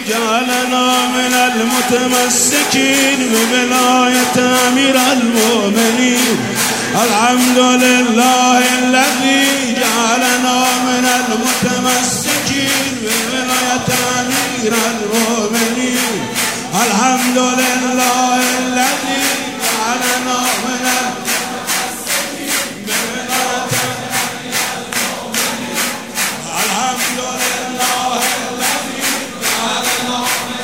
جعلنا من المتمسكين بولاية أمير المؤمنين. الحمد لله الذي جعلنا من المتمسكين بولاية أمير المؤمنين. الحمد لله الذي جعلنا من المتمسكين بولاية أمير المؤمنين. الحمد لله الذي جعلنا من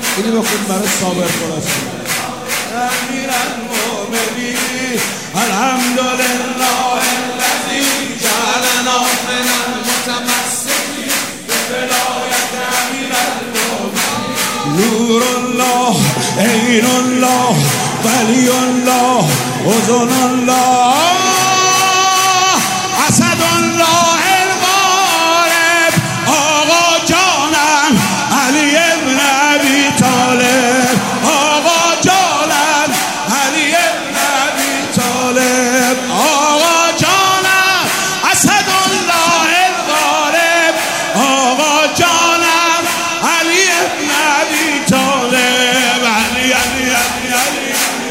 أمير المؤمنين. الحمد لله الذي جعلنا من المتمسكين بولاية أمير المؤمنين. نور الله، عين الله، ولي الله، أذن الله، اسد الله الغالب، آقا جانم علی ابن ابی طالب، آقا جانم علی ابن ابی طالب، آقا جانم اسد الله الغالب، آقا جانم علی ابن ابی طالب، علی علی علی علی.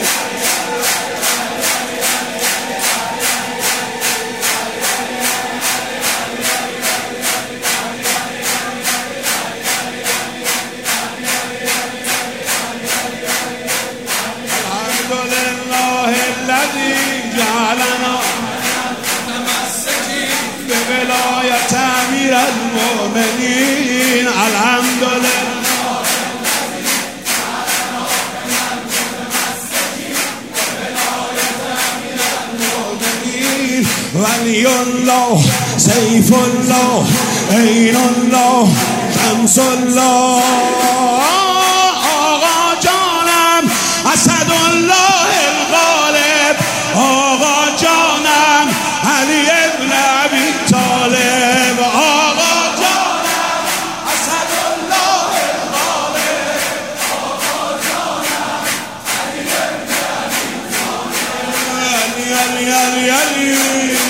الذي جعلنا متمسكين بولاية أمير المؤمنين. الحمد لله الذي جعلنا متمسكين بولاية أمير المؤمنين. ولي الله، سيف الله، عين الله، شمس الله، آقا جانم اسد الله الغالب، آقا جانم علی ابن ابی طالب، آقا جانم اسد الله الغالب، آقا جانم علی ابن ابی طالب، علی علی علی علی.